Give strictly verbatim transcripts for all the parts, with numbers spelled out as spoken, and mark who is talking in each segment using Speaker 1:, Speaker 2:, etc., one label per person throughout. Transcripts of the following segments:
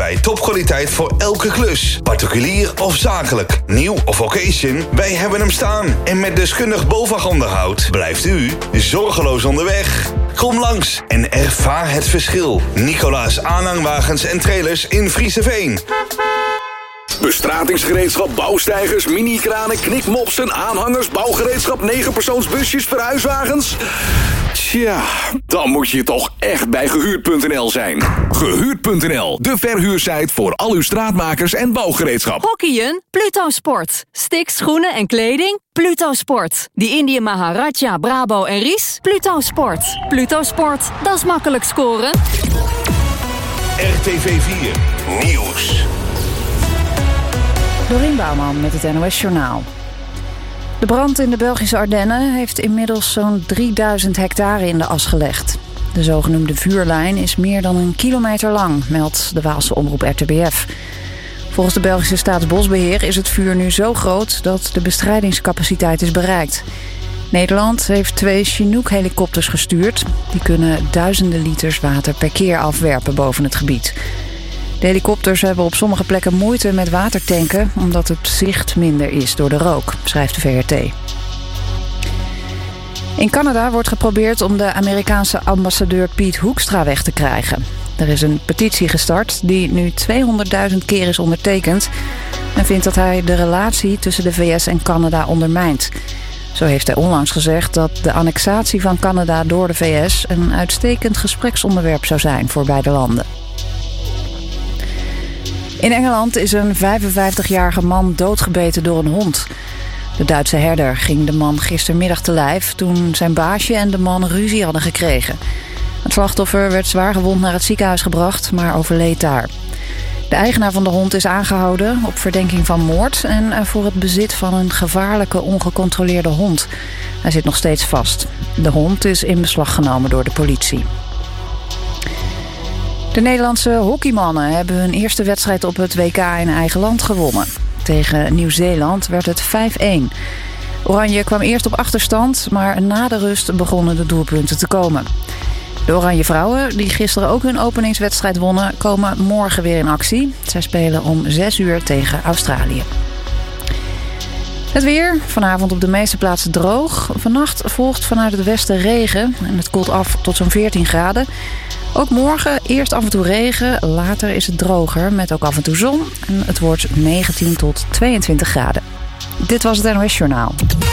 Speaker 1: wij topkwaliteit voor elke klus. Particulier of zakelijk, nieuw of occasion, wij hebben hem staan. En met deskundig BOVAG-onderhoud blijft u zorgeloos onderweg. Kom langs en ervaar het verschil. Nicolaas Aanhangwagens en Trailers in Frieseveen.
Speaker 2: Bestratingsgereedschap, bouwsteigers, mini-kranen, knikmopsen, aanhangers, bouwgereedschap, negenpersoonsbusjes, verhuiswagens. Tja, dan moet je toch echt bij Gehuurd punt n l zijn. Gehuurd punt n l, de verhuursite voor al uw straatmakers en bouwgereedschap.
Speaker 3: Hockeyen? Pluto Sport. Sticks, schoenen en kleding? Pluto Sport. Die Indië Maharaja, Brabo en Ries? Pluto Sport. Pluto Sport, dat is makkelijk scoren.
Speaker 1: R T V vier Nieuws.
Speaker 4: Dorien Bouwman met het N O S-journaal. De brand in de Belgische Ardennen heeft inmiddels zo'n drieduizend hectare in de as gelegd. De zogenoemde vuurlijn is meer dan een kilometer lang, meldt de Waalse omroep R T B F. Volgens de Belgische Staatsbosbeheer is het vuur nu zo groot dat de bestrijdingscapaciteit is bereikt. Nederland heeft twee Chinook-helikopters gestuurd. Die kunnen duizenden liters water per keer afwerpen boven het gebied. De helikopters hebben op sommige plekken moeite met watertanken, omdat het zicht minder is door de rook, schrijft de V R T. In Canada wordt geprobeerd om de Amerikaanse ambassadeur Piet Hoekstra weg te krijgen. Er is een petitie gestart die nu tweehonderdduizend keer is ondertekend en vindt dat hij de relatie tussen de V S en Canada ondermijnt. Zo heeft hij onlangs gezegd dat de annexatie van Canada door de V S een uitstekend gespreksonderwerp zou zijn voor beide landen. In Engeland is een vijfenvijftigjarige man doodgebeten door een hond. De Duitse herder ging de man gistermiddag te lijf toen zijn baasje en de man ruzie hadden gekregen. Het slachtoffer werd zwaargewond naar het ziekenhuis gebracht, maar overleed daar. De eigenaar van de hond is aangehouden op verdenking van moord en voor het bezit van een gevaarlijke ongecontroleerde hond. Hij zit nog steeds vast. De hond is in beslag genomen door de politie. De Nederlandse hockeymannen hebben hun eerste wedstrijd op het W K in eigen land gewonnen. Tegen Nieuw-Zeeland werd het vijf-een. Oranje kwam eerst op achterstand, maar na de rust begonnen de doelpunten te komen. De Oranje vrouwen, die gisteren ook hun openingswedstrijd wonnen, komen morgen weer in actie. Zij spelen om zes uur tegen Australië. Het weer, vanavond op de meeste plaatsen droog. Vannacht volgt vanuit het westen regen en het koelt af tot zo'n veertien graden. Ook morgen eerst af en toe regen, later is het droger met ook af en toe zon. En het wordt negentien tot tweeëntwintig graden. Dit was het N O S-journaal.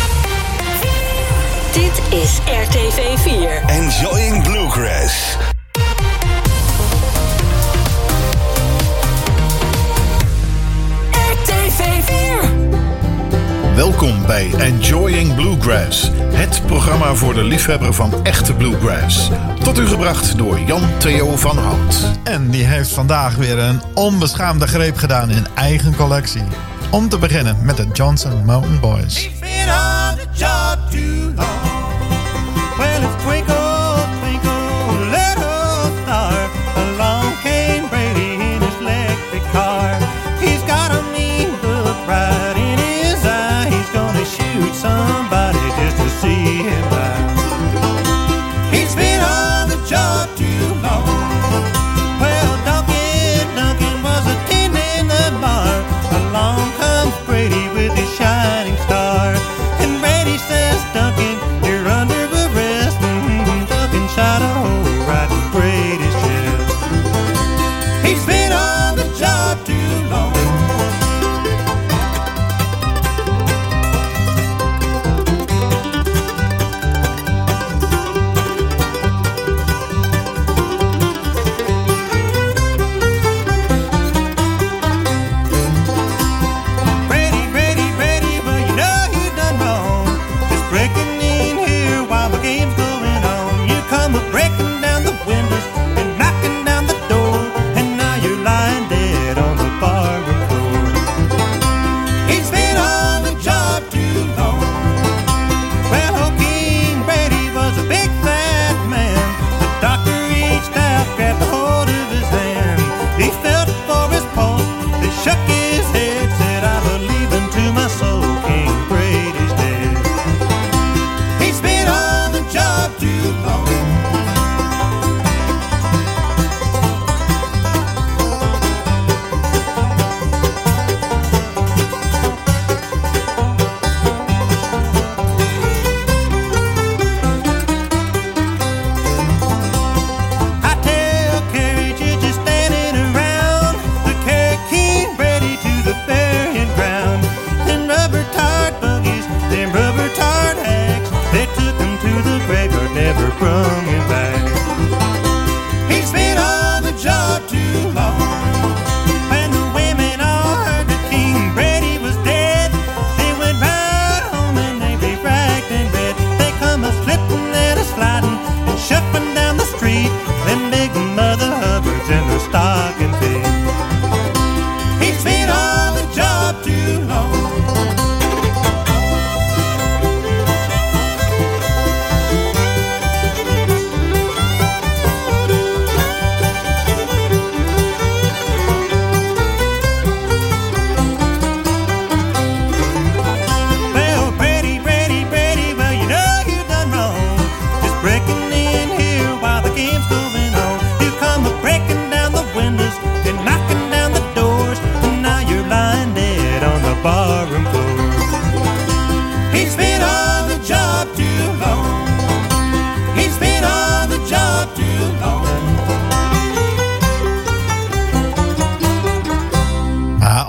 Speaker 3: Dit is R T V vier.
Speaker 1: Enjoying Bluegrass.
Speaker 3: R T V vier.
Speaker 5: Welkom bij Enjoying Bluegrass, het programma voor de liefhebber van echte bluegrass. Tot u gebracht door Jan Theo van Hout.
Speaker 6: En die heeft vandaag weer een onbeschaamde greep gedaan in eigen collectie. Om te beginnen met de Johnson Mountain Boys.
Speaker 7: Somebody just to see him out. He's been on the job too long. Well, Duncan, Duncan was a tin in the bar. Along comes Brady with his shining star. And Brady says, Duncan, you're under arrest. Mm-hmm. Duncan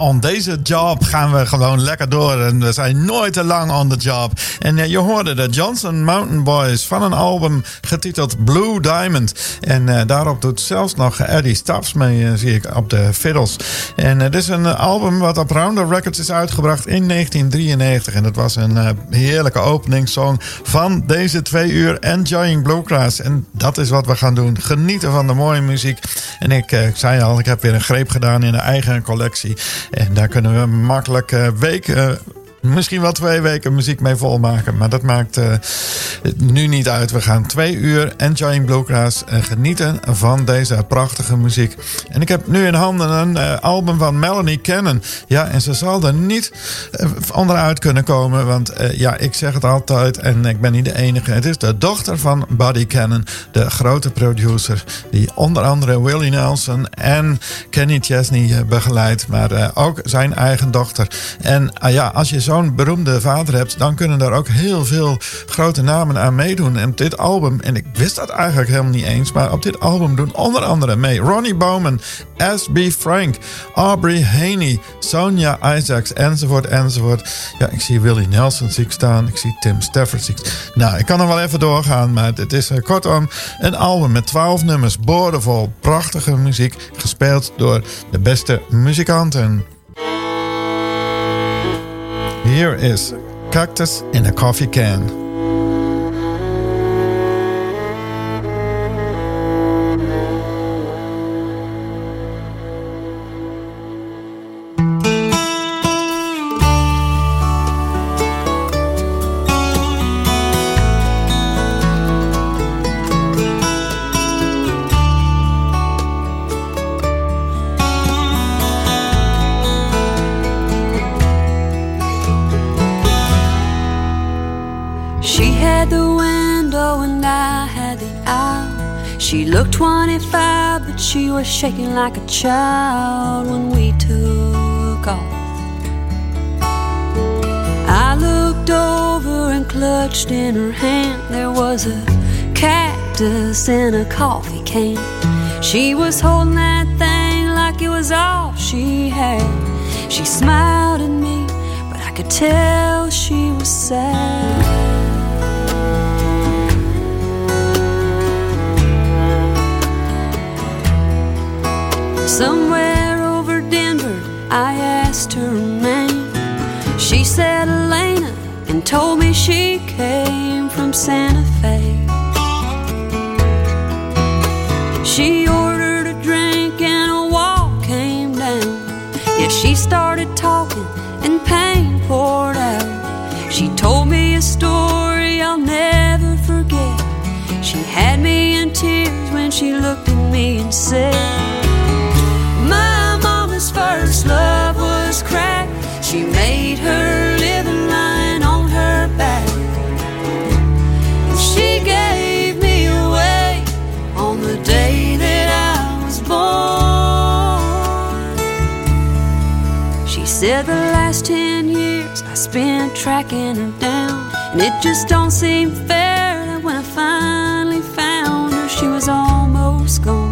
Speaker 6: on deze job gaan we gewoon lekker door. En we zijn nooit te lang on the job. En uh, je hoorde de Johnson Mountain Boys van een album getiteld Blue Diamond. En uh, daarop doet zelfs nog Eddie Stubbs mee, uh, zie ik, op de fiddles. En uh, dit is een uh, album wat op Rounder Records is uitgebracht in negentien drieënnegentig. En dat was een uh, heerlijke openingssong van deze twee uur Enjoying Bluegrass. En dat is wat we gaan doen. Genieten van de mooie muziek. En ik, uh, ik zei al, ik heb weer een greep gedaan in de eigen collectie. En daar kunnen we makkelijk uh, weken... Uh, Misschien wel twee weken muziek mee volmaken. Maar dat maakt uh, nu niet uit. We gaan twee uur Enjoying Bluegrass en genieten van deze prachtige muziek. En ik heb nu in handen een uh, album van Melanie Cannon. Ja, en ze zal er niet uh, onderuit kunnen komen. Want uh, ja, ik zeg het altijd en ik ben niet de enige. Het is de dochter van Buddy Cannon. De grote producer. Die onder andere Willie Nelson en Kenny Chesney uh, begeleidt. Maar uh, ook zijn eigen dochter. En uh, ja, als je zo zo'n beroemde vader hebt, dan kunnen daar ook heel veel grote namen aan meedoen. En op dit album, en ik wist dat eigenlijk helemaal niet eens, maar op dit album doen onder andere mee Ronnie Bowman, S B Frank, Aubrey Haney, Sonia Isaacs, enzovoort, enzovoort. Ja, ik zie Willie Nelson zie ik staan, ik zie Tim Stafford zie ik. Nou, ik kan nog wel even doorgaan, maar het is uh, kortom een album met twaalf nummers, boordevol, prachtige muziek, gespeeld door de beste muzikanten. Here is Cactus in a Coffee Can.
Speaker 8: She looked twenty-five, but she was shaking like a child when we took off. I looked over and clutched in her hand. There was a cactus in a coffee can. She was holding that thing like it was all she had. She smiled at me, but I could tell she was sad. Somewhere over Denver, I asked her name. She said Elena and told me she came from Santa Fe. She ordered a drink and a wall came down. Yeah, she started talking and pain poured out. She told me a story I'll never forget. She had me in tears when she looked at me and said, my mama's first love was crack. She made her living lying on her back. And she gave me away on the day that I was born. She said the last ten years I spent tracking her down, and it just don't seem fair that when I finally found her, she was almost gone.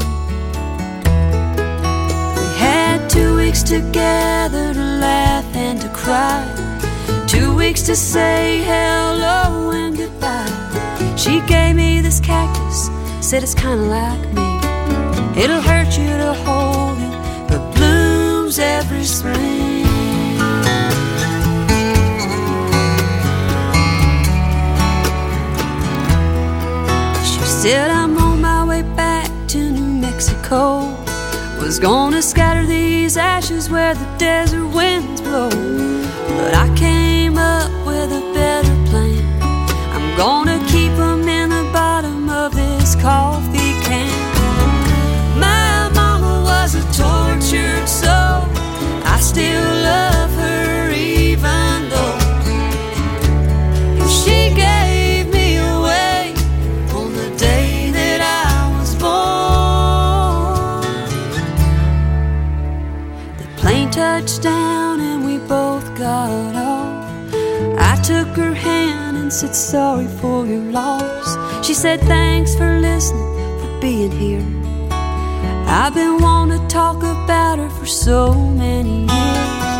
Speaker 8: Two weeks together to laugh and to cry. Two weeks to say hello and goodbye. She gave me this cactus, said it's kinda like me. It'll hurt you to hold it, but blooms every spring. She said I'm on my way back to New Mexico. Was gonna scatter these ashes where the desert winds blow, but I came up with a better plan. I'm gonna keep them in the bottom of this coffee can. My mama was a tortured soul. I still love her even though she gave me away on the day that I was born. Plane touched down and we both got off. I took her hand and said sorry for your loss. She said thanks for listening, for being here. I've been wanting to talk about her for so many years.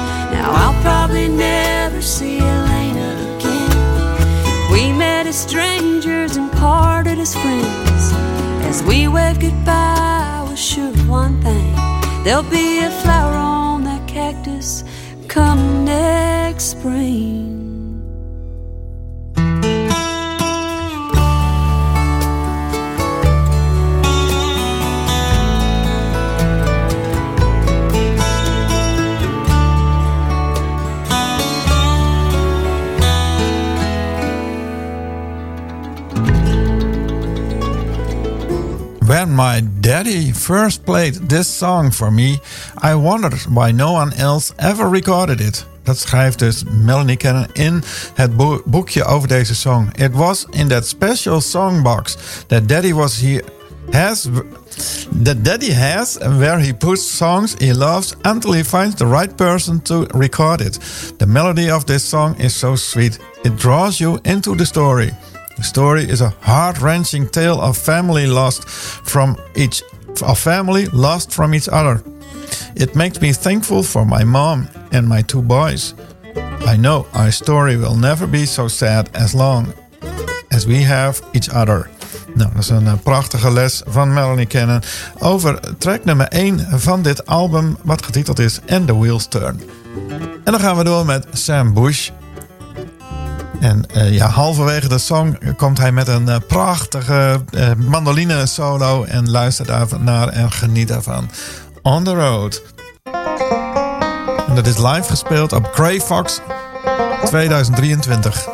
Speaker 8: As we waved goodbye, I was sure of one thing. There'll be a flower on that cactus come next spring.
Speaker 6: When my daddy first played this song for me, I wondered why no one else ever recorded it. Dat schrijft dus Melanie Cannon in het bo- boekje over deze song. It was in that special songbox that daddy was here has that daddy has where he puts songs he loves until he finds the right person to record it. The melody of this song is so sweet. It draws you into the story. The story is a heart-wrenching tale of family lost from each of family lost from each other. It makes me thankful for my mom and my two boys. I know our story will never be so sad as long as we have each other. Nou, dat is een uh, prachtige les van Melanie Cannon over track nummer één van dit album, wat getiteld is And the Wheels Turn. En dan gaan we door met Sam Bush. En uh, ja, halverwege de song komt hij met een uh, prachtige uh, mandoline solo. En luister daar naar en geniet daarvan. On the Road. En dat is live gespeeld op Grey Fox tweeduizend drieëntwintig.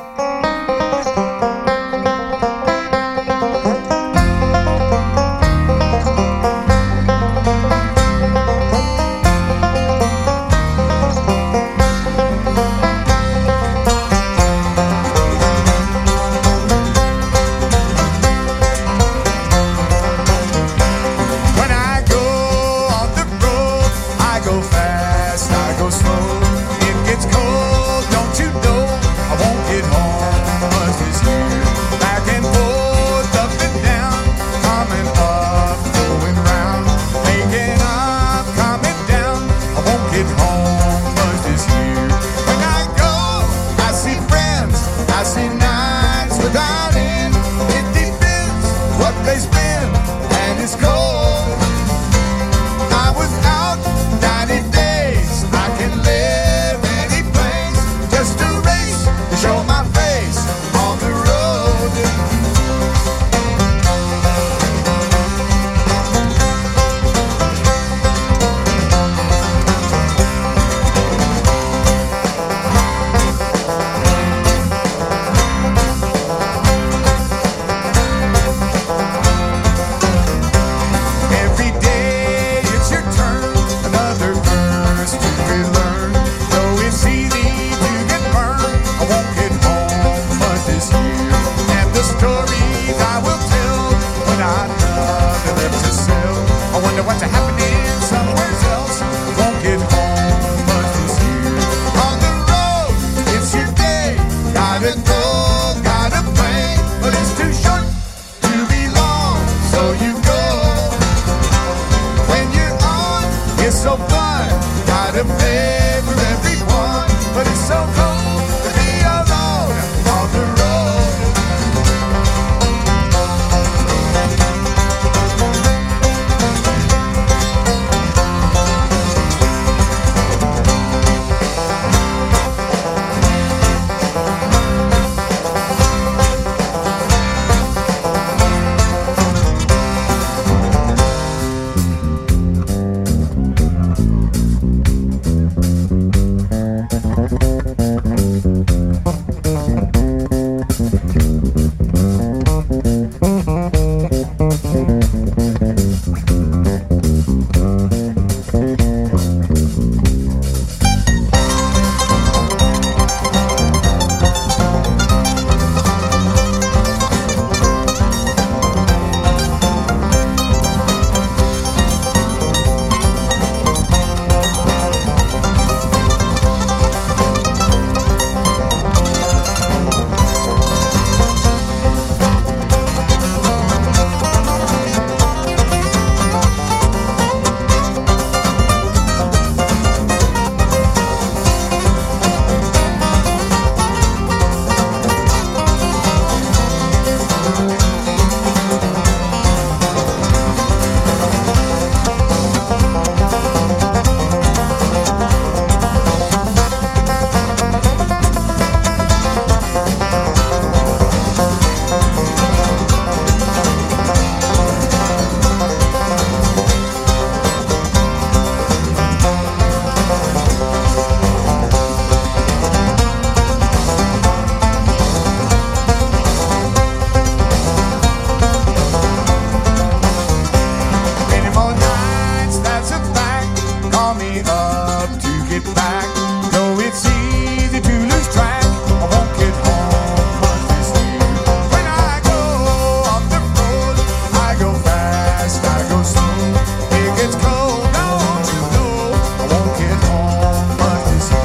Speaker 9: draw me up to get back. Though it's easy to lose track, I won't get home much this year. When I go off the road, I go fast, I go slow. It gets cold, don't you know? I won't get home much this year.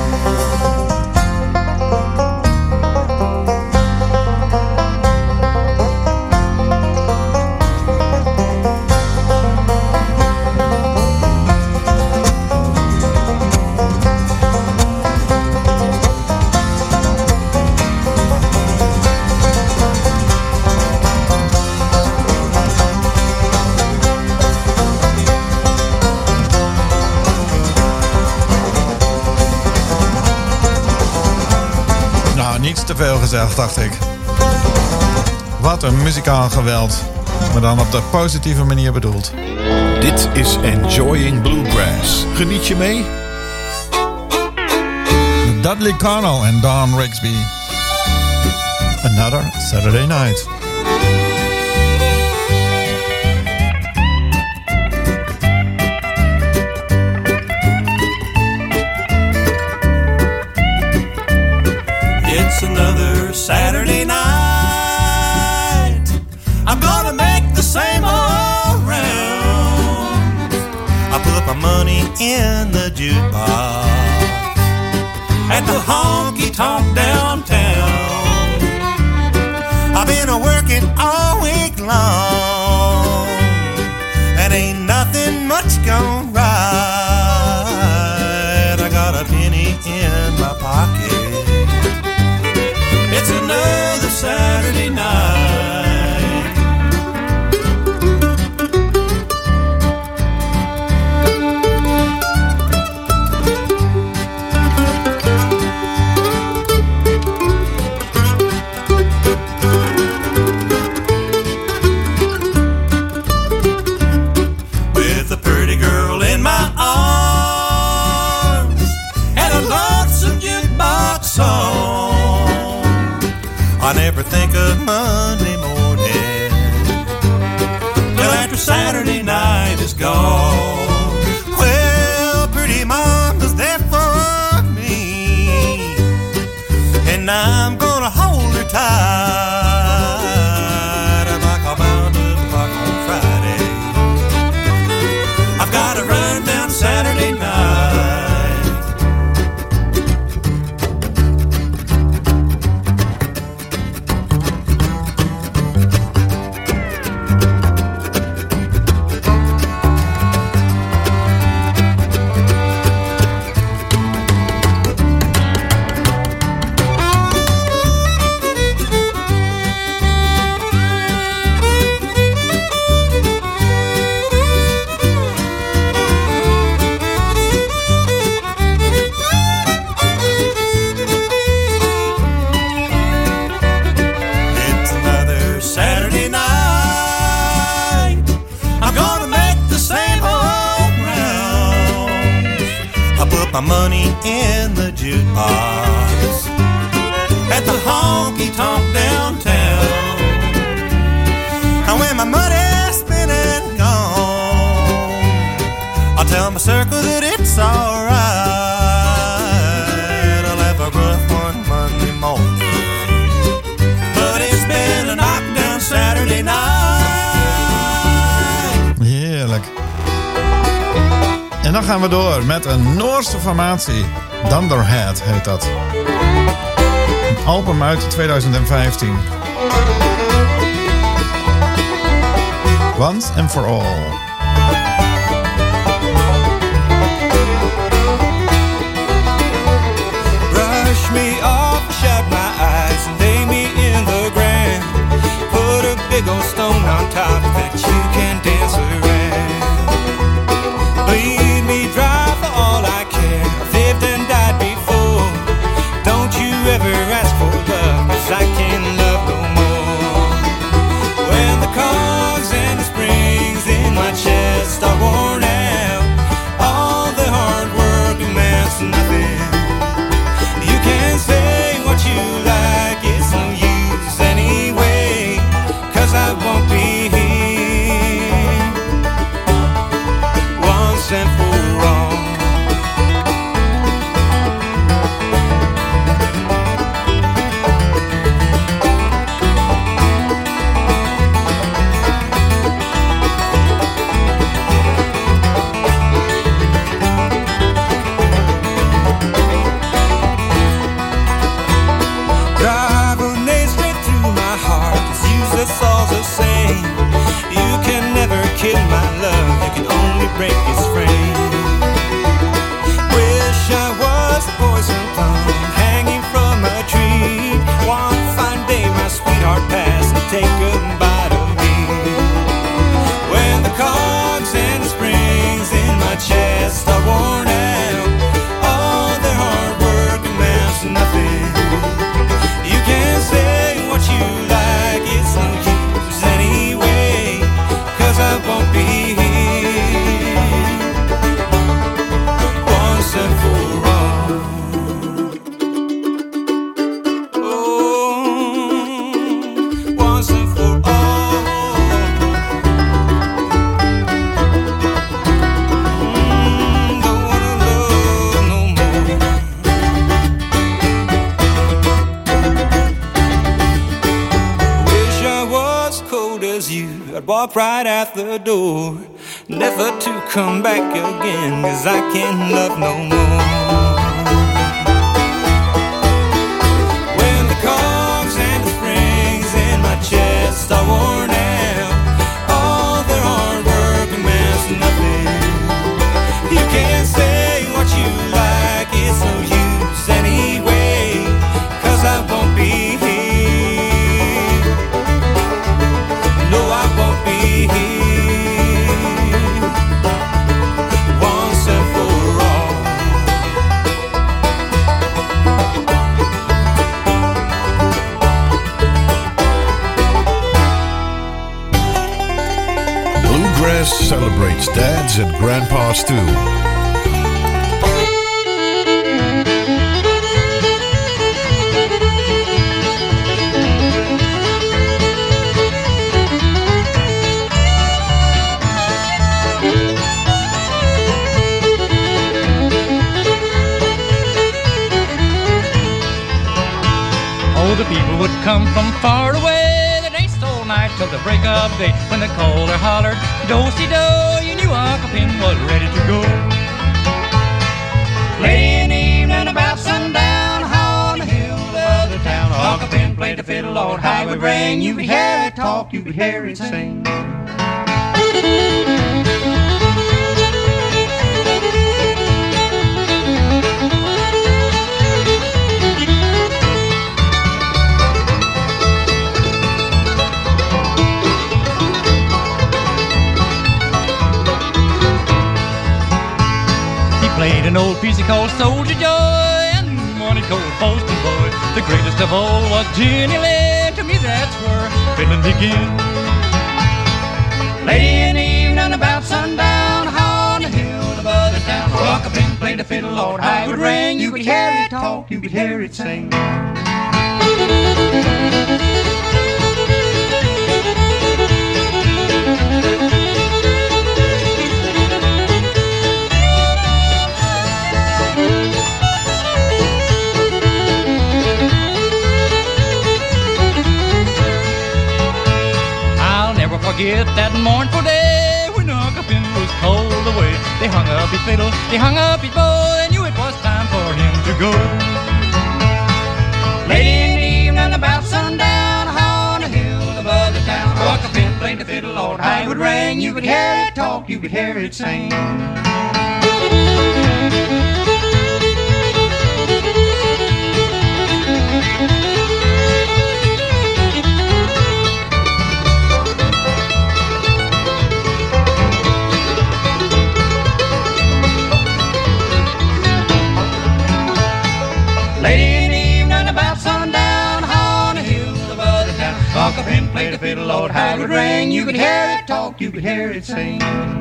Speaker 6: Niets te veel gezegd, dacht ik. Wat een muzikaal geweld. Maar dan op de positieve manier bedoeld.
Speaker 5: Dit is Enjoying Bluegrass. Geniet je mee?
Speaker 6: Dudley Connell en Don Rigsby. Another Saturday Night.
Speaker 7: It's another Saturday night. I'm gonna make the same old round. I put my money in the jukebox at the honky-tonk downtown. I've been working all week long and ain't nothing much gone right. I got a penny in my pocket. It's another Saturday night. With a pretty girl in my arms and a lonesome jukebox song, I never think of Monday morning till after Saturday night is gone. Well, pretty mama's there for me, and I'm gonna hold her tight like I'm bound to clock on Friday. I've got to run down Saturday night. My money in the jukebox at the honky-tonk downtown. And when my money's spent and gone, I'll tell my circle that it's alright. I'll have a rough one Monday morning, but it's been a knockdown Saturday night.
Speaker 6: Heerlijk. En dan gaan we door met een Noorse formatie. Thunderhead heet dat. Een album uit twintig vijftien. Once and for all.
Speaker 7: Brush me off, shut my eyes and lay me in the ground. Put a big old stone on top that you can dance around. Bleed me dry for all I care. I've lived and died before. Don't you ever ask for love, 'cause I can't love no more. When the cogs and the springs in my chest walk right out the door, never to come back again, 'cause I can't love no more. When the cogs and the springs in my chest are worn out, all their hard work amounts to nothing. You can't say what you like, it's no use anyway, 'cause I won't be here. No, I won't be here once and for all.
Speaker 5: Bluegrass celebrates dads and grandpas too.
Speaker 10: Oh, the people would come from far away. They danced all night till the break of day. When the caller hollered, do-si-do, you knew Uncle Pin was ready to go. Late in the evening about sundown, on the hill of the town, Uncle Pin played the fiddle, Lord, how it would ring. You could hear it talk, you could hear it sing. Played an old piece he called Soldier Joy, and one he called Posting Boy. The greatest of all was Jenny Lynn. To me that's where fiddling began. Late in the evening about sundown, on the hill above the town, Uncle Pin played the fiddle, Lord, how it would ring. You could hear it talk, you could hear it sing. Forget that mournful day when Uncle Pin was called away. They hung up his fiddle, they hung up his bow, they knew it was time for him to go. Late in the evening about sundown, on the hill above the town, Uncle Pin played the fiddle, Lord, how it would ring. You could hear it talk, you could hear it sing. Late in the evening about sundown, on the hill above the town, Uncle Pin played the fiddle, Lord, how it would ring. You could hear it talk, you could hear it sing.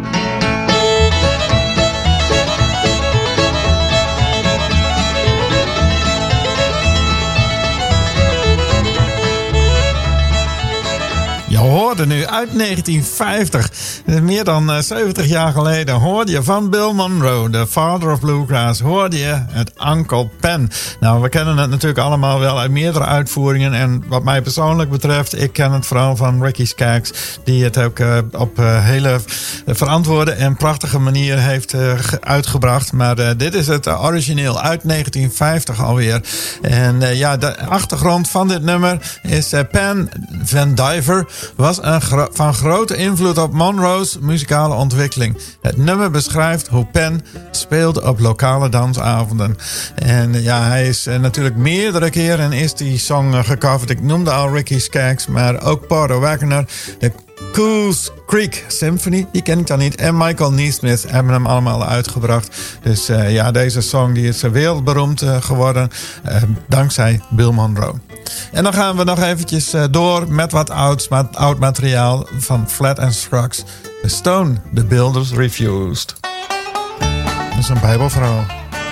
Speaker 6: Je hoorde nu uit negentien vijftig, meer dan uh, zeventig jaar geleden, hoorde je van Bill Monroe, de father of bluegrass, hoorde je het Uncle Pen. Nou, we kennen het natuurlijk allemaal wel uit meerdere uitvoeringen. En wat mij persoonlijk betreft, ik ken het vooral van Ricky Skaggs, die het ook uh, op uh, hele verantwoorde en prachtige manier heeft uh, uitgebracht. Maar uh, dit is het uh, origineel uit negentien vijftig alweer. En uh, ja, de achtergrond van dit nummer is uh, Pen Van Diver was een gro- van grote invloed op Monroe's muzikale ontwikkeling. Het nummer beschrijft hoe Pen speelde op lokale dansavonden. En ja, hij is uh, natuurlijk meerdere keren is die song uh, gecoverd. Ik noemde al Ricky Skaggs, maar ook Porter Wagoner, de Coos Creek Symphony, die ken ik dan niet. En Michael Neesmith hebben hem allemaal uitgebracht. Dus uh, ja, deze song die is wereldberoemd uh, geworden uh, dankzij Bill Monroe. En dan gaan we nog eventjes uh, door met wat oud, met oud materiaal van Flat and Scruggs. The Stone the Builders Refused. Dat is een bijbelverhaal.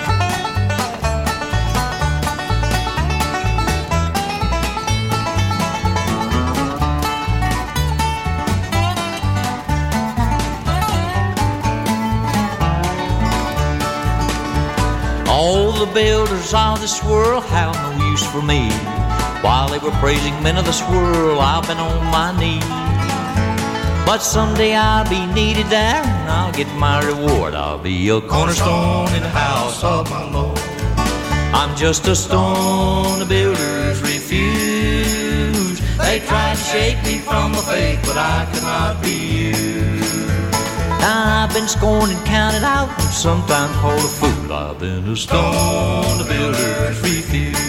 Speaker 11: All the builders of this world have no use for me. While they were praising men of this world, I've been on my knees. But someday I'll be needed there, and I'll get my reward. I'll be a cornerstone in the house of my Lord. I'm just a stone the builders refuse. They tried to shake me from my faith, but I could not be used. I've been scorned and counted out, and sometimes called a fool. I've been a stone the builders refuse.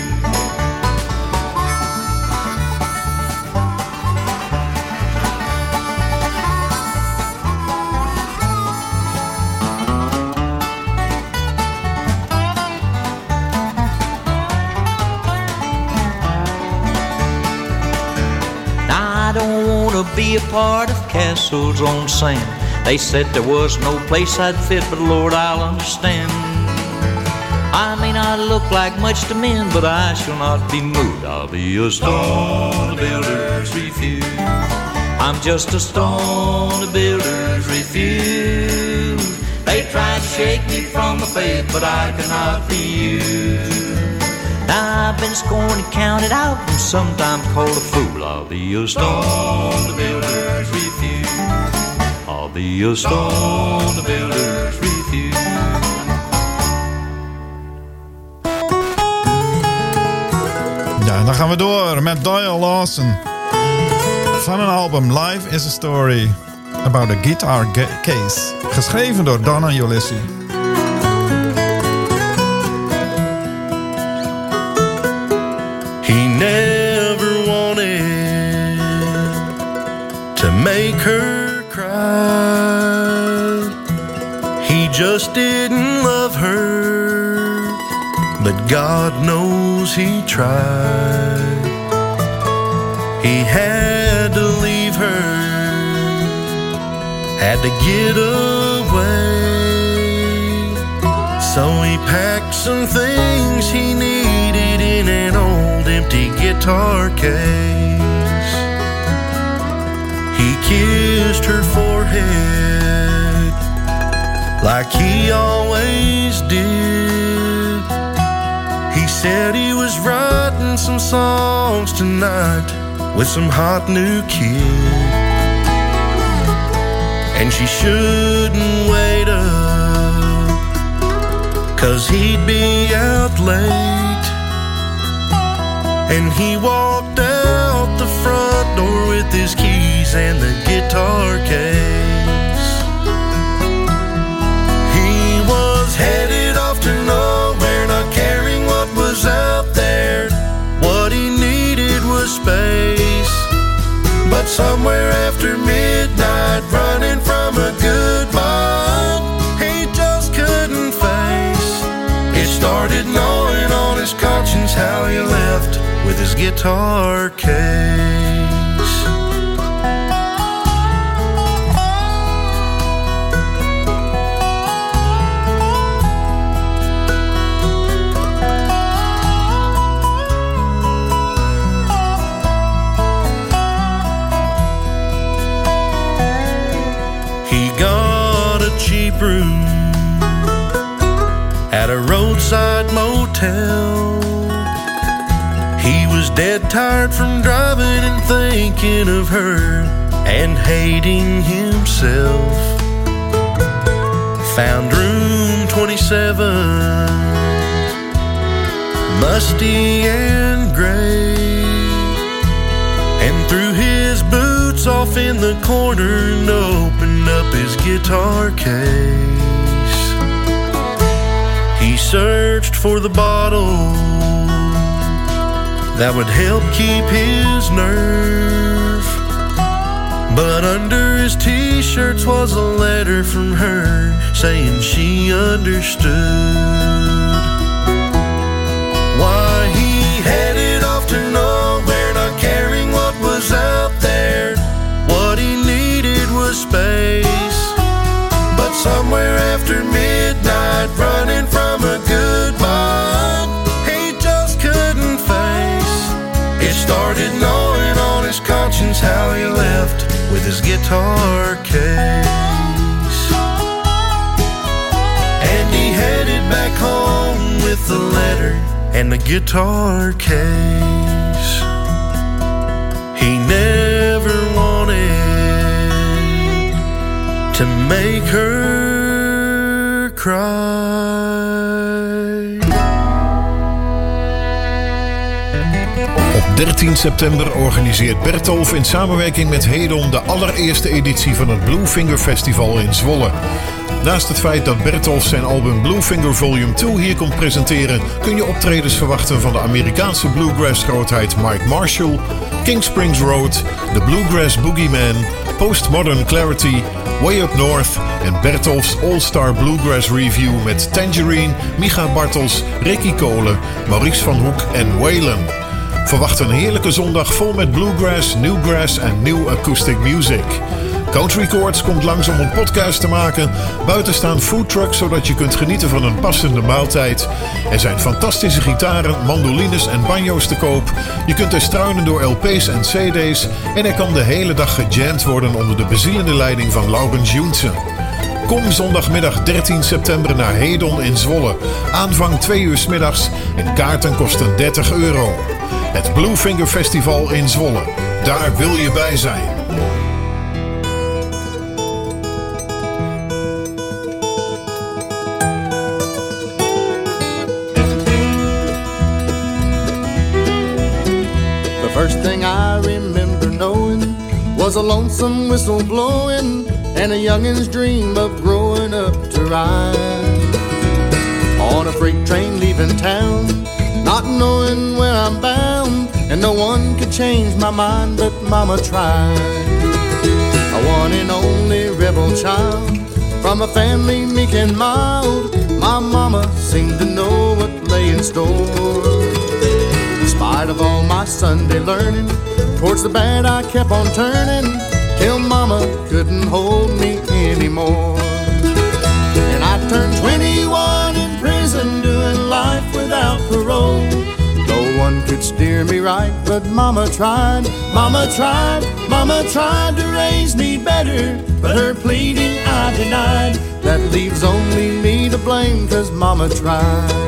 Speaker 11: Be a part of castles on sand. They said there was no place I'd fit, but Lord, I'll understand. I may not look like much to men, but I shall not be moved. I'll be a stone the builders refuse. I'm just a stone the builders refuse. They tried to shake me from my faith, but I cannot be used. I've been scorned and counted out, and sometimes called a fool. I'll be a stone the builders refuse. I'll be a stone the builders refuse.
Speaker 6: Ja, en dan gaan we door met Doyle Lawson. Van een album Life is a Story About a Guitar Case. Geschreven door Donna Ulisse.
Speaker 12: Never wanted to make her cry. He just didn't love her, but God knows he tried. He had to leave her, had to get away. So he packed some things he needed in an old empty guitar case. He kissed her forehead like he always did. He said he was writing some songs tonight with some hot new kid, and she shouldn't wait up, 'cause he'd be out late. And he walked out the front door with his keys and the guitar case. He was headed off to nowhere, not caring what was out there. What he needed was space. But somewhere after midnight, running from a good mom he just couldn't face, it started gnawing on his conscience how he left with his guitar case. He got a cheap room at a roadside motel. He was dead tired from driving and thinking of her and hating himself. Found room twenty-seven, musty and gray, and threw his boots off in the corner and opened up his guitar case. He searched for the bottle that would help keep his nerve, but under his t-shirts was a letter from her saying she understood. Why he headed off to nowhere, not caring what was out there. What he needed was space, but somewhere after midnight, running from a good mom he just couldn't face, it started gnawing on his conscience how he left with his guitar case. And he headed back home with the letter and the guitar case. He never wanted to make her cry.
Speaker 5: Op dertien september organiseert Bertolf in samenwerking met Hedon de allereerste editie van het Bluefinger Festival in Zwolle. Naast het feit dat Bertolf zijn album Bluefinger Volume twee hier komt presenteren, kun je optredens verwachten van de Amerikaanse bluegrass-grootheid Mike Marshall, King Springs Road, The Bluegrass Boogeyman, Postmodern Clarity, Way Up North en Bertolf's All-Star Bluegrass Review met Tangerine, Micha Bartels, Ricky Kolen, Maurice van Hoek en Waylon. Verwacht een heerlijke zondag vol met bluegrass, newgrass en new acoustic music. Country Chords komt langs om een podcast te maken. Buiten staan foodtrucks zodat je kunt genieten van een passende maaltijd. Er zijn fantastische gitaren, mandolines en banjo's te koop. Je kunt er struinen door L P's en C D's. En er kan de hele dag gejamd worden onder de bezielende leiding van Laurens Joensen. Kom zondagmiddag dertien september naar Hedon in Zwolle. Aanvang twee uur 's middags en kaarten kosten dertig euro. Het Bluefinger Festival in Zwolle. Daar wil je bij zijn.
Speaker 12: The first thing I remember knowing was a lonesome whistle blowing and a youngin's dream of growing up to ride on a freight train leaving town, not knowing where I'm bound, and no one could change my mind but Mama tried. A one and only rebel child from a family meek and mild, my mama seemed to know what lay in store. In spite of all my Sunday learning, towards the bad I kept on turning, till Mama couldn't hold me anymore. And I turned twenty-one in prison, doing life without parole. No one could steer me right, but Mama tried, Mama tried, Mama tried to raise me better, but her pleading I denied. That leaves only me to blame, 'cause Mama tried.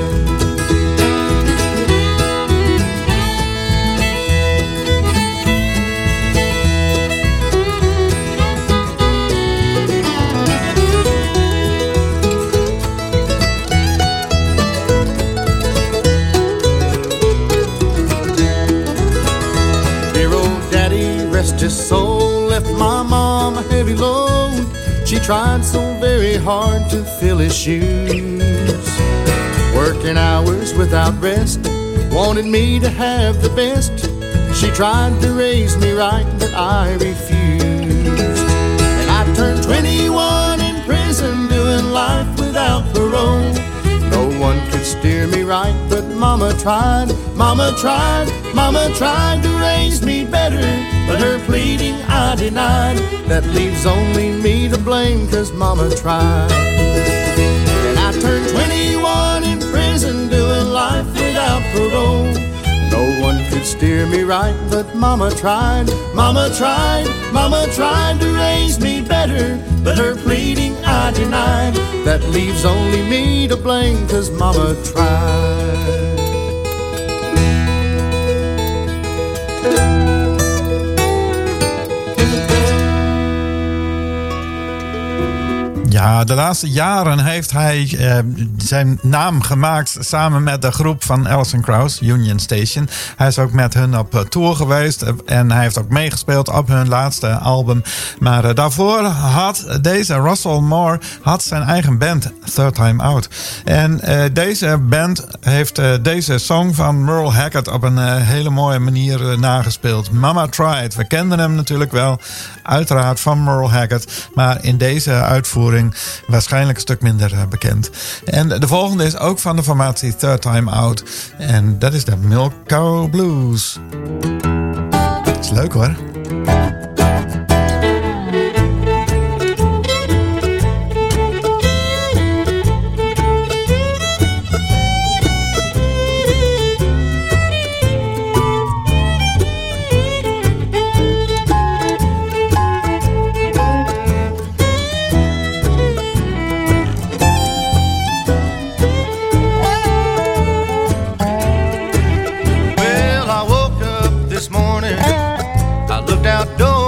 Speaker 12: Rest his soul, left my mom a heavy load. She tried so very hard to fill his shoes, working hours without rest, wanted me to have the best. She tried to raise me right, but I refused. And I turned twenty-one in prison, doing life without parole. No one could steer me right, but Mama tried, Mama tried, Mama tried to raise me better, but her pleading I denied. That leaves only me to blame, 'cause Mama tried. And I turned twenty-one in prison, doing life without parole. No one could steer me right, but Mama tried, Mama tried, Mama tried to raise me better, but her pleading I denied. That leaves only me to blame, 'cause Mama tried.
Speaker 6: Ja, de laatste jaren heeft hij uh, zijn naam gemaakt samen met de groep van Alison Krauss, Union Station. Hij is ook met hun op uh, tour geweest en hij heeft ook meegespeeld op hun laatste album. Maar uh, daarvoor had deze Russell Moore had zijn eigen band, Third Time Out. En uh, deze band heeft uh, deze song van Merle Haggard op een uh, hele mooie manier uh, nagespeeld. Mama Tried. We kenden hem natuurlijk wel, uiteraard van Merle Haggard. Maar in deze uitvoering waarschijnlijk een stuk minder uh, bekend. En de volgende is ook van de formatie Third Time Out. En dat is de Milk Cow Blues. Dat is leuk hoor.
Speaker 12: Outdoors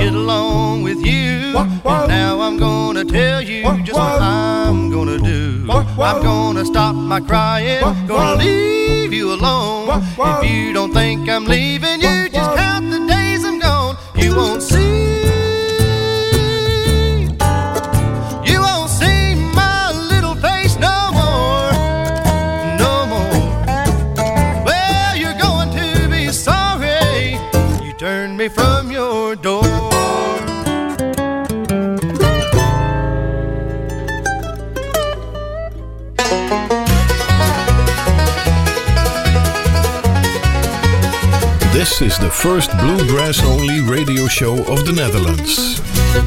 Speaker 12: get along with you. Now I'm gonna tell you just what I'm gonna do. I'm gonna stop my crying, gonna leave you alone. If you don't think I'm leaving you, just count the days I'm gone. You won't see. From your door.
Speaker 5: This is the first bluegrass-only radio show of the Netherlands.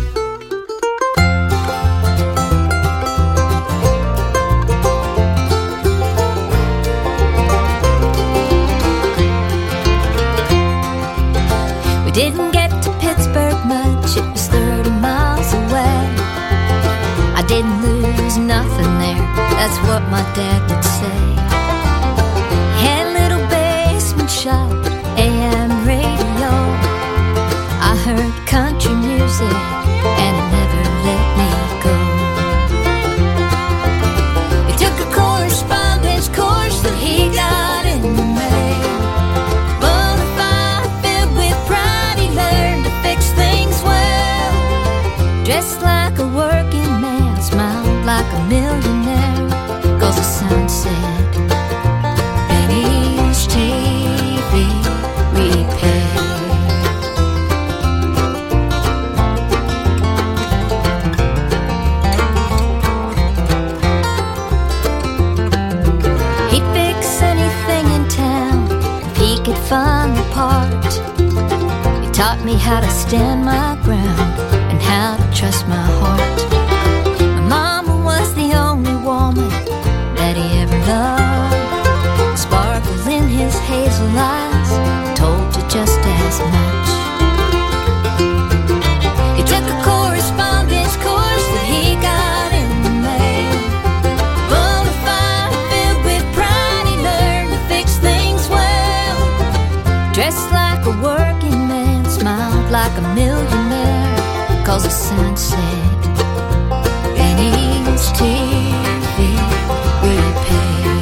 Speaker 13: We didn't get to Pittsburgh much, it was thirty miles away. I didn't lose nothing there, that's what my dad would say. He had a little basement shop, A M radio. I heard country music and it never let me go. He took a correspondence course that he got in the mail. Dressed like a working man, smiled like a millionaire, 'cause the sun said, Benny's T V repair. He'd fix anything in town if he could find the part. He taught me how to stand my ground, how to trust my heart. My mama was the only woman that he ever loved. The sparkle in his hazel eyes told you just as much. He took a correspondence course that he got in the mail. Bonafide filled with pride, he learned to fix things well. Dressed like a working man, smiled like a millionaire, 'cause the sun said, Benny's T V repair.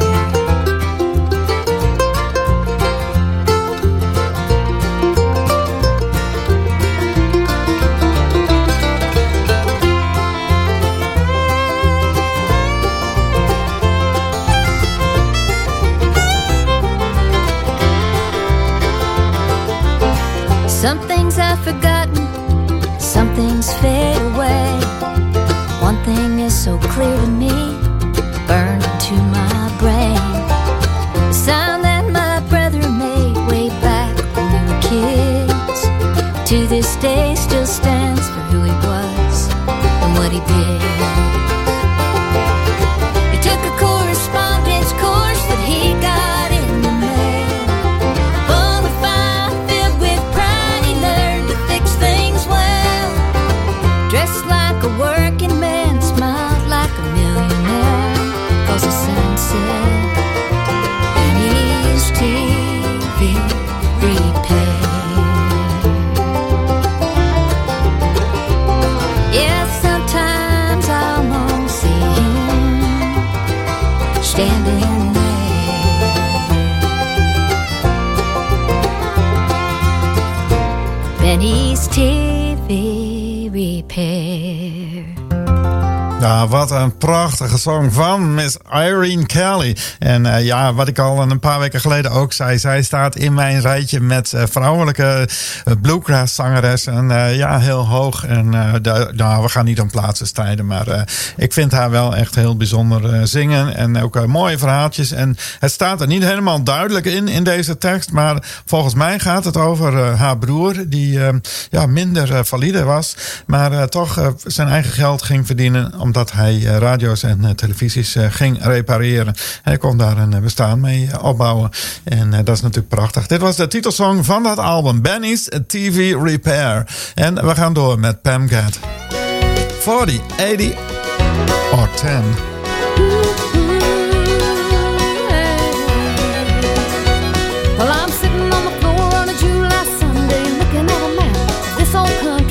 Speaker 13: Some things I've forgotten, some things fade away. One thing is so clear to me, burned into my brain. The sound that my brother made way back when we were kids, to this day still stands for who he was and what he did. He took a correspondence course that he got in the mail. Bonafide filled with pride, he learned to fix things well. Dressed like a working man, smiled like a millionaire, 'cause the sun said, Benny's T V repair. Yeah, sometimes I almost see him standing there. Benny's T V repair.
Speaker 6: Ja, wat een prachtige song van Miss Irene Kelly. En uh, ja, wat ik al een paar weken geleden ook zei, zij staat in mijn rijtje met uh, vrouwelijke uh, bluegrass zangeressen. Uh, ja, heel hoog. En uh, de, nou, we gaan niet om plaatsen strijden, maar uh, ik vind haar wel echt heel bijzonder uh, zingen. En ook uh, mooie verhaaltjes. En het staat er niet helemaal duidelijk in, in deze tekst. Maar volgens mij gaat het over uh, haar broer, die uh, ja, minder uh, valide was. Maar uh, toch uh, zijn eigen geld ging verdienen, omdat hij uh, radio's en uh, televisies uh, ging repareren. En hij kon daar een uh, bestaan mee uh, opbouwen. En uh, dat is natuurlijk prachtig. Dit was de titelsong van dat album, Benny's T V Repair. En we gaan door met Pam Gadd. forty, eighty or ten.
Speaker 13: Well, I'm sitting on the floor on a July Sunday, looking at a map of this old country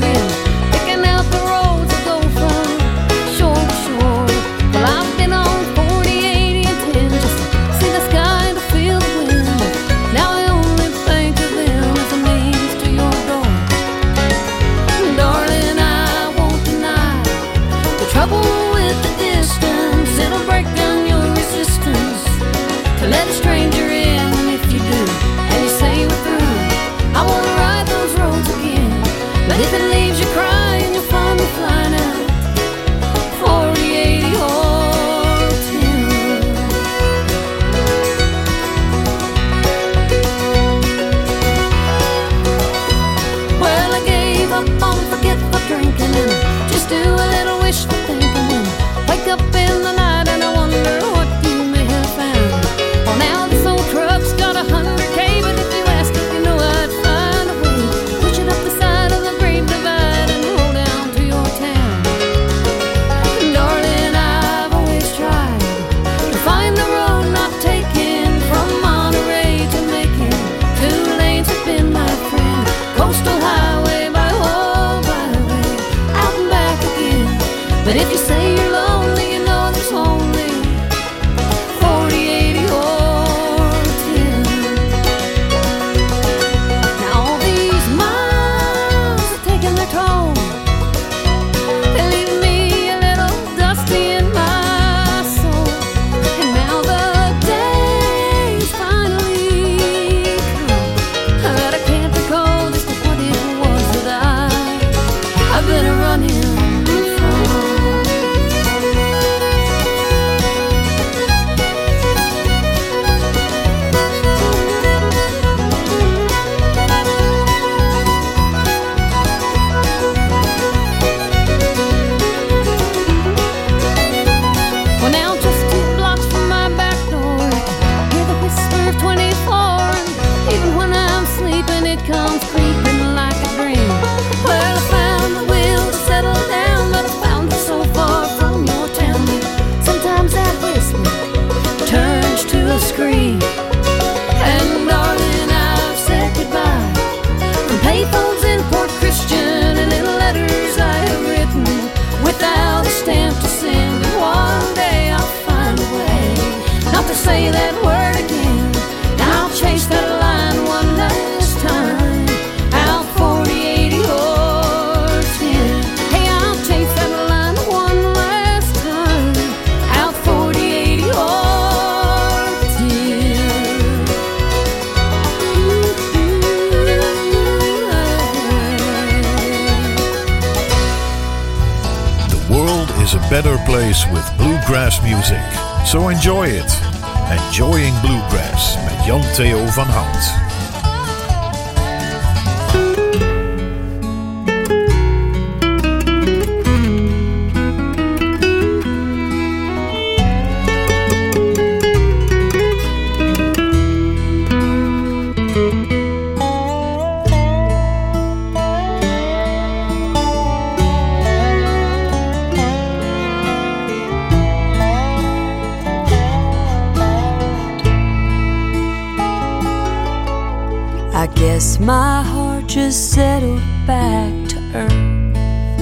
Speaker 5: better place with bluegrass music. So enjoy it. Enjoying Bluegrass met Jan Theo van Hout.
Speaker 8: I guess my heart just settled back to earth.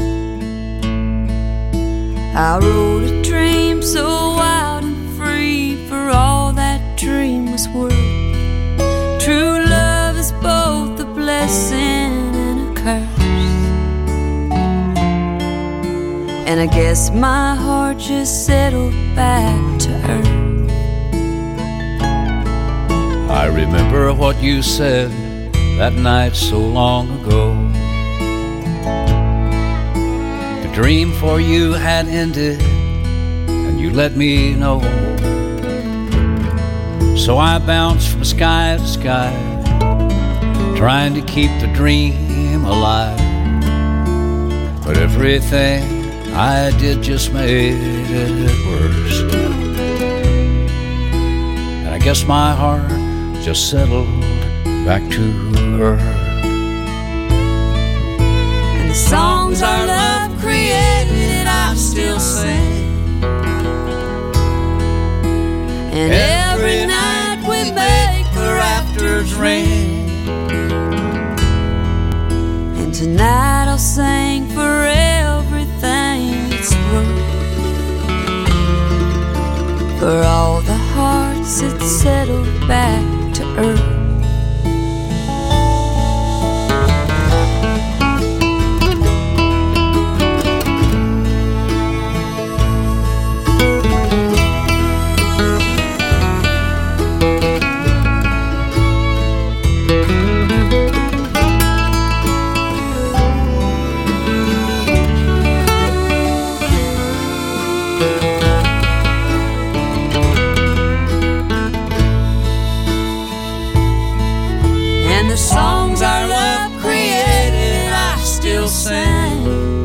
Speaker 8: I wrote a dream so wild and free, for all that dream was worth. True love is both a blessing and a curse. And I guess my heart just settled back to earth.
Speaker 14: I remember what you said that night so long ago. The dream for you had ended, and you let me know. So I bounced from sky to sky, trying to keep the dream alive. But everything I did just made it worse. And I guess my heart just settled back to earth.
Speaker 8: And the songs our love created I still sing. And every night we make the rafters ring. And tonight I'll sing for everything it's worth, for all the hearts that settled back to earth. The songs our love created I still sing.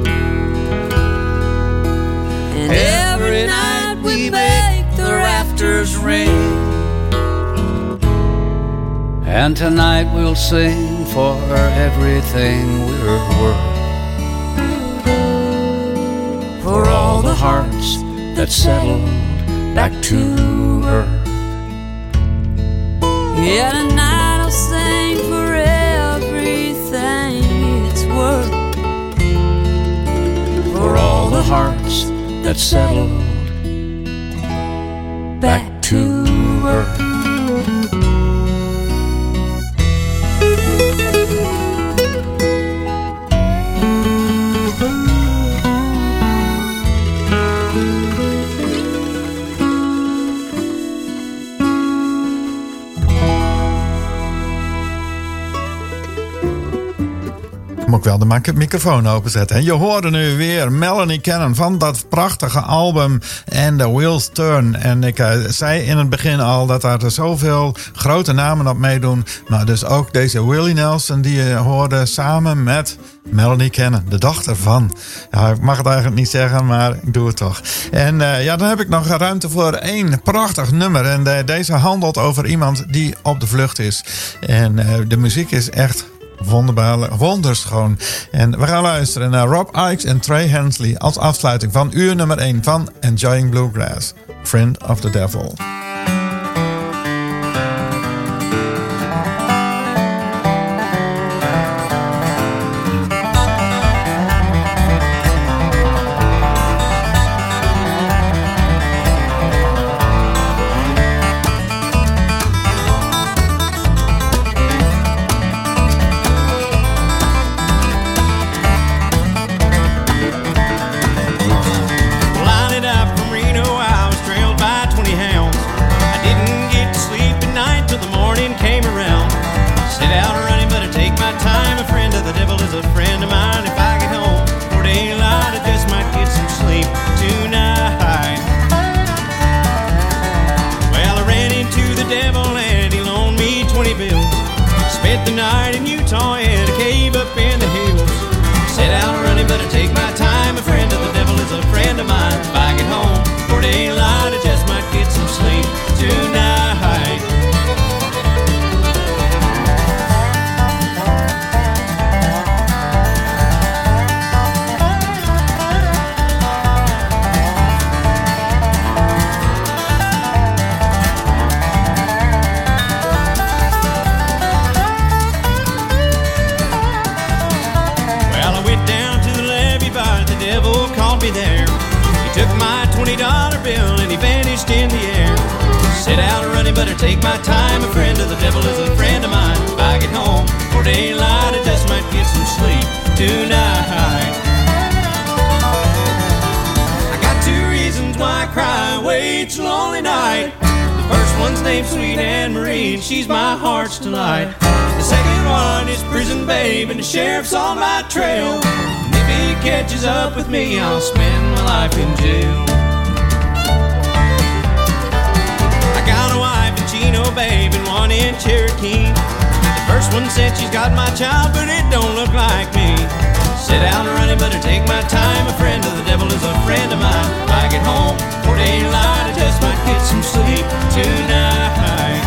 Speaker 8: And every night we make the rafters ring.
Speaker 14: And tonight we'll sing for everything we're worth, for all the hearts that settled back to earth.
Speaker 8: Yeah, tonight I'll sing for everything it's worth,
Speaker 14: for all the hearts that settled back to earth.
Speaker 6: Moet ik wel de microfoon openzetten. En je hoorde nu weer Melanie Cannon van dat prachtige album And the Wheels Turn. En ik uh, zei in het begin al dat daar zoveel grote namen op meedoen. Maar dus ook deze Willie Nelson die je hoorde samen met Melanie Cannon, de dochter van. Ja, ik mag het eigenlijk niet zeggen, maar ik doe het toch. En uh, ja, dan heb ik nog ruimte voor één prachtig nummer. En uh, deze handelt over iemand die op de vlucht is. En uh, de muziek is echt wonderbaarlijk, wonderschoon. En we gaan luisteren naar Rob Ickes en Trey Hensley als afsluiting van uur nummer één van Enjoying Bluegrass, Friend of the Devil.
Speaker 7: Line it up from Reno, I was trailed by twenty hounds. spent the night in Utah in a cave up in the hills. Set out running, but I take my time. A friend of the devil is a friend of mine. If I get home before daylight, I just might get some sleep tonight. There. He took my twenty dollar bill and he vanished in the air. Set out running, but I take my time. A friend of the devil is a friend of mine. If I get home before daylight, I just might get some sleep tonight. I got two reasons why I cry away each lonely night. The first one's named Sweet Anne Marie, and she's my heart's delight. The second one is Prison Babe, and the sheriff's on my trail. If he catches up with me, I'll spend my life in jail. I got a wife in Chino, babe, and one in Cherokee. The first one said she's got my child, but it don't look like me. Sit down running, but I take my time. A friend of the devil is a friend of mine. If I get home before daylight, I just might get some sleep tonight.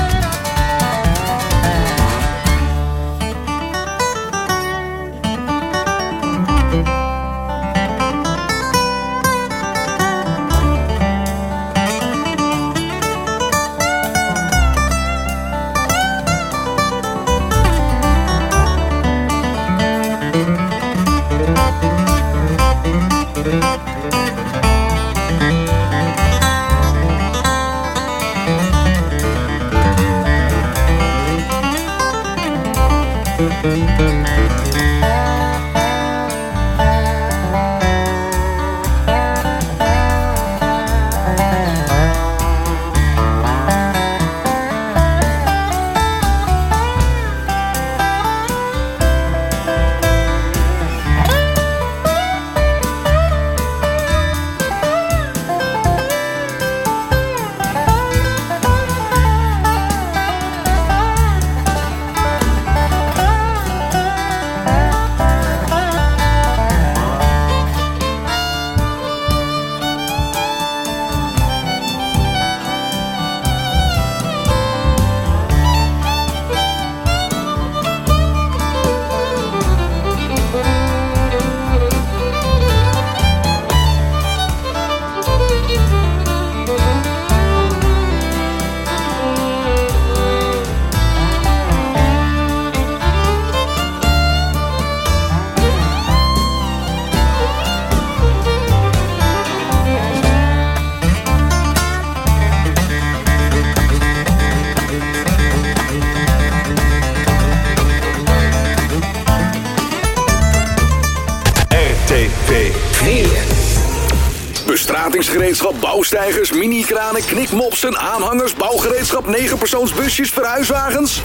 Speaker 2: Bestratingsgereedschap, bouwsteigers, mini-kranen, knikmopsen, aanhangers, bouwgereedschap, negenpersoonsbusjes, verhuiswagens.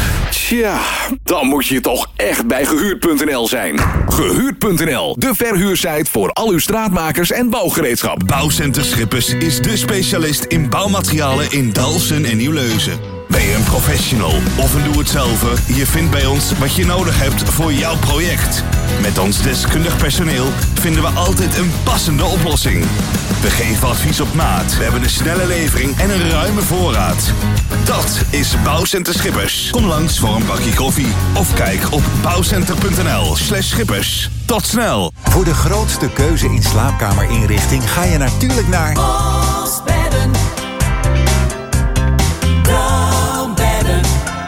Speaker 2: Tja, dan moet je toch echt bij gehuurd punt n l zijn. Gehuurd punt n l, de verhuursite voor al uw straatmakers en bouwgereedschap.
Speaker 1: Bouwcenter Schippers is de specialist in bouwmaterialen in Dalfsen en Nieuw-Leuzen. Ben je een professional of een doe-het-zelver? Je vindt bij ons wat je nodig hebt voor jouw project. Met ons deskundig personeel vinden we altijd een passende oplossing. We geven advies op maat. We hebben een snelle levering en een ruime voorraad. Dat is Bouwcenter Schippers. Kom langs voor een bakje koffie. Of kijk op bouwcenter punt n l slash schippers. Tot snel.
Speaker 15: Voor de grootste keuze in slaapkamerinrichting ga je natuurlijk naar
Speaker 16: Bosbedden. Droombedden.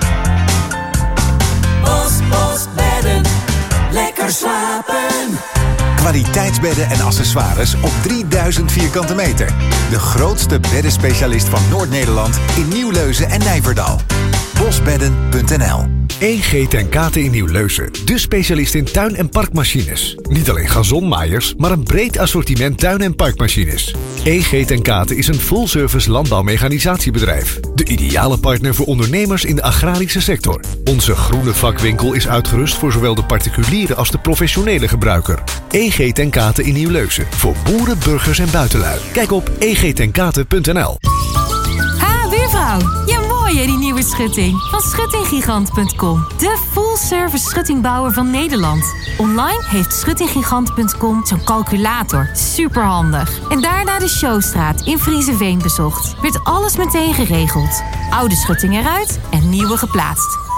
Speaker 16: Bos, Bosbedden. Lekker slapen.
Speaker 15: kwaliteitsbedden en accessoires op drieduizend vierkante meter. De grootste beddenspecialist van Noord-Nederland in Nieuw-Leuzen en Nijverdal. bosbedden punt n l.
Speaker 17: E G ten Kate in Nieuw-Leuzen, de specialist in tuin- en parkmachines. Niet alleen gazonmaaiers, maar een breed assortiment tuin- en parkmachines. E G ten Kate is een full-service landbouwmechanisatiebedrijf. De ideale partner voor ondernemers in de agrarische sector. Onze groene vakwinkel is uitgerust voor zowel de particuliere als de professionele gebruiker. E G ten Kate in Nieuw-Leuzen, voor boeren, burgers en buitenlui. Kijk op e g ten kate punt n l.
Speaker 18: Ah, buurvrouw, je mooi Mooi hè, die nieuwe schutting. Van schutting gigant punt com. De full-service schuttingbouwer van Nederland. Online heeft schutting gigant punt com zo'n calculator. Superhandig. En daarna de Showstraat in Vriezeveen bezocht. Werd alles meteen geregeld. Oude schutting eruit en nieuwe geplaatst.